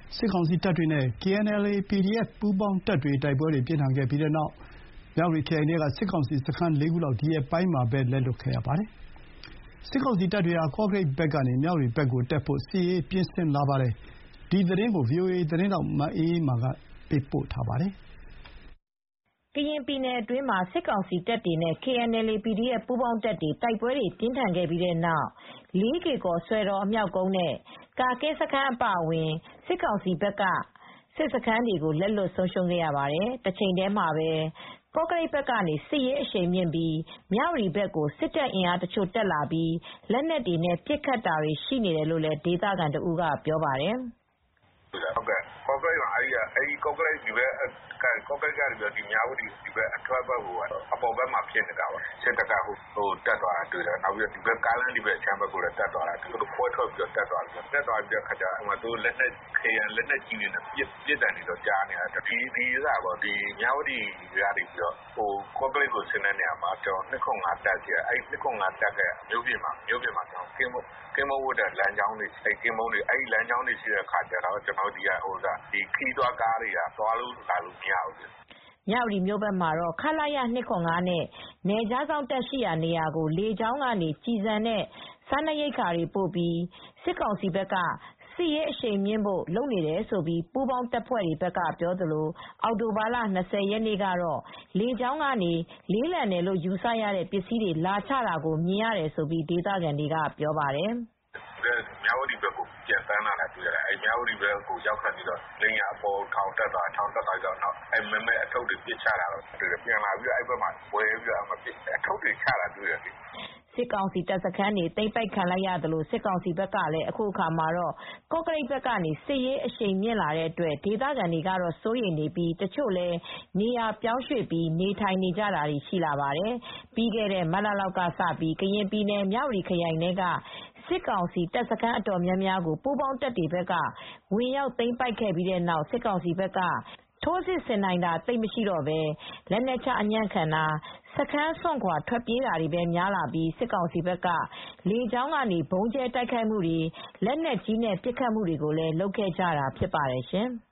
စစ်ကောင်စီတပ်တွေနဲ့ KNLA /PDF ပူးပေါင်းတပ်တွေတိုက်ပွဲတွေပြင်းထန်ခဲ့ပြီးတဲ့နောက်မြဝတီခရိုင်ထဲကစစ်ကောင်စီစခန်း ၄ ခုလောက်ဒီရက်ပိုင်းမှာပဲလက်လွှတ်ခဲ့ရပါတယ်။စစ်ကောင်စီတပ်တွေဟာကော့ကရိတ်ဘက်ကနေမြဝတီဘက်ကိုတက်ဖို့စစ်ရေးပြင်ဆင်လာပါတယ်။ဒီသတင်းကို VOA သတင်းထောက်မအေးအေးမာကပေးပို့ထားပါတယ်။ကရင်ပြည်နယ်အတွင်းမှာစစ်ကောင်စီတပ်တွေနဲ့ KNLA /PDF ပူးပေါင်းတပ်တွေတိုက်ပွဲတွေပြင်းထန်ခဲ့ပြီးတဲ့နောက် လေးကေကော်ဆွယ်တော်အမြောက်ကုန်းနဲ့ကာကင်းစခန်းအပါအဝင် စစ်ကောင်စီဘက်ကစစ်စခန်းတွေကိုလက်လွှတ်ဆုံးရှုံးခဲ့ရပါတယ်။ တချိန်တည်းမှာပဲကော့ကရိတ်ဘက်ကနေစစ်ရေးအရှိန်မြှင့်ပြီးမြဝတီဘက်ကိုစစ်တပ်အင်အားတချို့တက်လာပြီးလက်နက်တွေနဲ့ပစ်ခတ်တာတွေရှိနေတယ်လို့လည်းဒေသခံတဦးကပြောပါတယ်။ "ကော့ကရိတ်ကနေမြဝတီဘက်အထွက်ဘက်ကိုအပေါ်ဘက်မှာဖြစ်နေတာပါစစ်တပ်ကတက်သွားတာတွေ့တယ်နောက်ပြီးကားလမ်းဒီဘက်အခြမ်းဘက်ကိုလည်းတက်သွားတာသူတို့ခွဲထွက်ပြီးတက်သွားပြီးလက်နက်ခဲယမ်းလက်နက်ကြီးတွေနဲ့ပစ်သံတွေကြားနေရတယ်ဒီမြဝတီကနေကော့ကရိတ်ကိုဆင်းတဲ့နေရာမှာ205တပ်ရှိတယ်အဲဒီ205တပ်ကမြို့ပြင်မှာကင်းမုန်းဝတ်တဲ့လမ်းကြောင်းတွေအဲဒီလမ်းကြောင်းတွေရှိတဲ့အခါကျတော့ခရီးသွားကားတွေကသွားလို့လာလို့မရဘူး။" မြဝတီမြို့ဘက်မှာတော့ခလရ2၇၅နဲ့နယ်ခြားစောင့်တပ်ရှိရာနေရာကိုလေကြောင်းကနေကျည်ဆံနဲ့စားနပ်ရိက္ခာတွေပို့ပြီးစစ်ကောင်စီဘက်ကစစ်ရေးအရှိန်မြှင့်ဖို့လုပ်နေတယ်လို့ပူးပေါင်းတပ်ဖွဲ့တွေဘက်ကပြောသလိုအောက်တိုဘာလ 20 ရက်နေ့ကတော့လေကြောင်းကနေလေးလံတယ်လို့ယူဆရတဲ့ပစ္စည်းတွေလာချတာကိုမြင်ရတယ်လို့ဒေသခံတွေကပြောပါတယ်။ "မြဝတီဘက်ကိုပျံသန်းလာတာတွေ့ရတယ်မြဝတီဘက်ကိုရောက်ခါနီးလေယာဉ်အပေါ်ထောင်တက်သွားပြီးမည်းမည်းအထုတ်တွေပစ်ချတာတွေ့တယ်ပြန်လာပြီးအဲဒီဘက်မှာဝဲပြီးအထုတ်တွေချတာတွေ့တယ်။" စစ်ကောင်စီတပ်စခန်းတွေသိမ်းပိုက်ခံလိုက်ရသလိုစစ်ကောင်စီဘက်ကလည်းအခုအခါမှာတော့ကော့ကရိတ်ဘက်ကနေစစ်ရေးအရှိန်မြင့်လာတဲ့အတွက်ဒေသခံတွေကတော့စိုးရိမ်နေပြီးတချို့လည်းနေရာပြောင်းရွှေ့ပြီးနေထိုင်နေကြတာတွေရှိလာပါတယ်။ ပြီးခဲ့တဲ့မတ်လလောက်ကစပြီးကရင်ပြည်နယ်မြဝတီခရိုင်ထဲကစစ်ကောင်စီတပ်စခန်းအတော်များများကိုပူးပေါင်းတပ်တွေဘက်ကဝင်ရောက်သိမ်းပိုက်ခဲ့ပြီးတဲ့နောက်စစ်ကောင်စီဘက်ကထိုးစစ်ဆင်နိုင်တာသိပ်မရှိတော့ဘဲလက်နက်ချအညံ့ခံတာစခန်းစွန့်ခွါထွက်ပြေးတာတွေပဲများလာပြီးစစ်ကောင်စီဘက်ကလေကြောင်းကနေဗုံးကြဲတိုက်ခိုက်မှုတွေလက်နက်ကြီးနဲ့ပစ်ခတ်မှုတွေကိုလည်းလုပ်ခဲ့ကြတာဖြစ်ပါတယ်ရှင်။